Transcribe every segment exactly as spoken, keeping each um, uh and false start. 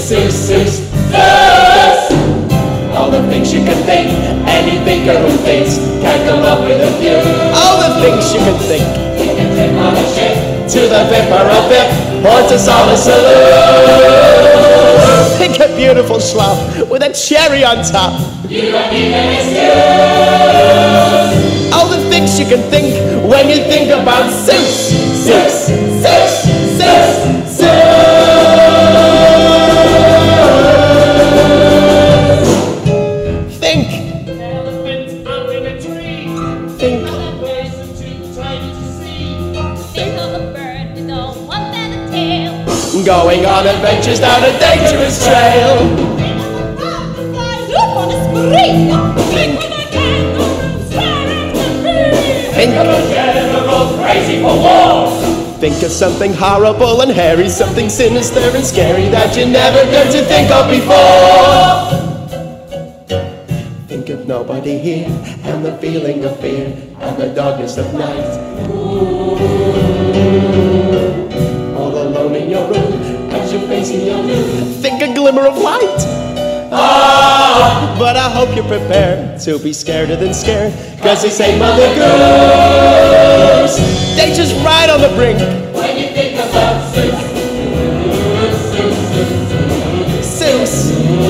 Zeus, Zeus, Zeus. All the things you can think, any thinker who thinks can come up with a few. All the things you can think. You can take on a ship to the Vipper of Vip, or to Solid Saloon. Think a beautiful schlop with a cherry on top. You don't need an excuse. All the things you can think when you think about Zeus, Zeus, Zeus, Zeus, Zeus. Think. Elephants out in a tree. Think. Elephants too tiny to see. Think of a bird with no one and a tail. Going on adventures down a dangerous trail. Think of a frog that flies up on a spree. Think of a kangaroo staring at the tree. Think of a general crazy for war. Think of something horrible and hairy, something sinister and scary that you never dared to think of before. Think of nobody here, and the feeling of fear, and the darkness of night. Ooh. All alone in your room, as you're facing your doom. Think a glimmer of light. Ah, but I hope you're prepared to be scareder than scared, cause they say Mother Goose, danger's right on the brink. When you think about Zeus, Zeus,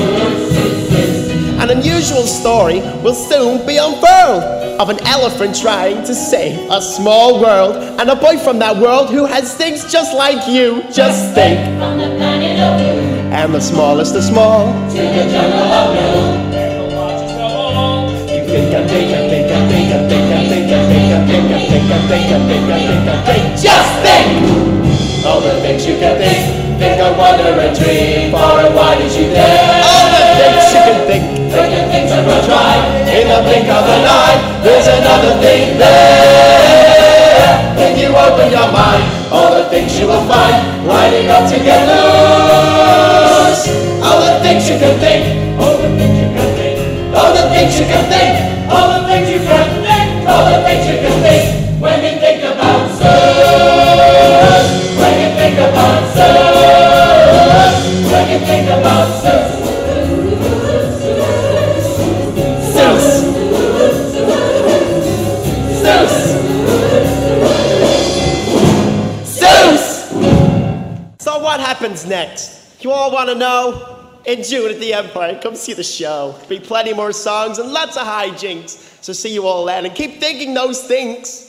an unusual story will soon be unfurled of an elephant trying to save a small world, and a boy from that world who has things just like you. Just think. From the planet of you. And the smallest of small To the jungle of blue. You think I think I think I think I think I think I think I think I think I think I think I think I think. Just think! All the things you can think. Think I wonder and dream. Far and wide as you dare. All the things you can think. Think the things that will try. In the blink of an eye, there's another thing there. If you open your mind, all the things you will find lining up to get loose. All the things you can think. All the things you can think. All the things you can think. All the things you can think. All the things you can think. When you think about Zeus. When you think about Zeus. When you think about Zeus. Zeus. Zeus. Zeus. So what happens next? You all want to know? In June at the Empire, come see the show. There'll be plenty more songs and lots of hijinks. So see you all then, and keep thinking those things.